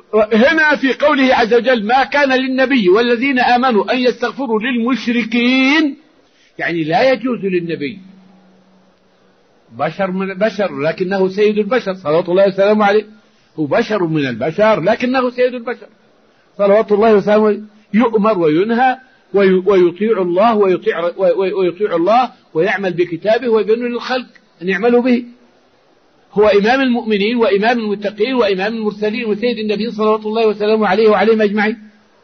هنا في قوله عز وجل ما كان للنبي والذين آمنوا أن يستغفروا للمشركين، يعني لا يجوز للنبي، بشر من البشر لكنه سيد البشر صلوات الله وسلامه عليه، هو بشر من البشر لكنه سيد البشر صلوات الله وسلامه عليه، يؤمر وينهى ويطيع الله ويطيع الله ويعمل بكتابه ويبين للخلق أن يعملوا به. هو إمام المؤمنين وإمام المتقين وإمام المرسلين وسيد النبي صلوات الله وسلامه عليه وعليهم أجمعين.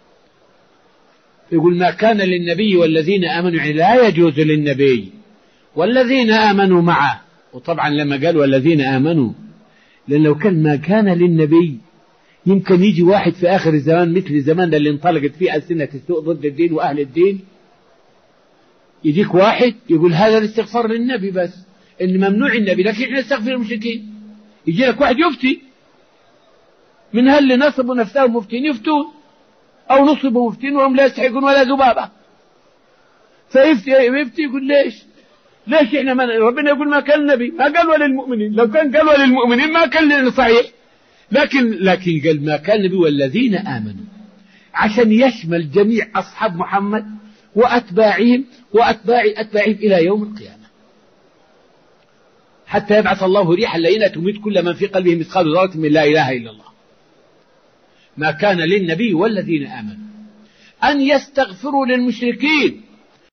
يقول ما كان للنبي والذين آمنوا، يعني لا يجوز للنبي والذين آمنوا معه. وطبعا لما قال والذين آمنوا، لأن لو كان ما كان للنبي يمكن يجي واحد في آخر الزمان مثل الزمان اللي انطلقت فيه ألسنة السوء ضد الدين وأهل الدين، يجيك واحد يقول هذا الاستغفار للنبي بس، إن ممنوع النبي لكن احنا نستغفر المشركين. يجي لك واحد يفتي من هل اللي نصبوا نفسهم مفتين يفتون أو نصبوا مفتين وهم لا يستحقون ولا ذبابة، فيفتي يقول ليش احنا ربنا يقول ما كان النبي، ما قال ولا المؤمنين، لو كان قال ولا المؤمنين ما كان صحيح، لكن قال ما كان النبي والذين آمنوا عشان يشمل جميع أصحاب محمد وأتباعهم أتباعهم إلى يوم القيامة، حتى يبعث الله ريحا لئيمة تميت كل من في قلبه مثقال ذرة من لا إله إلا الله. ما كان للنبي والذين آمنوا أن يستغفروا للمشركين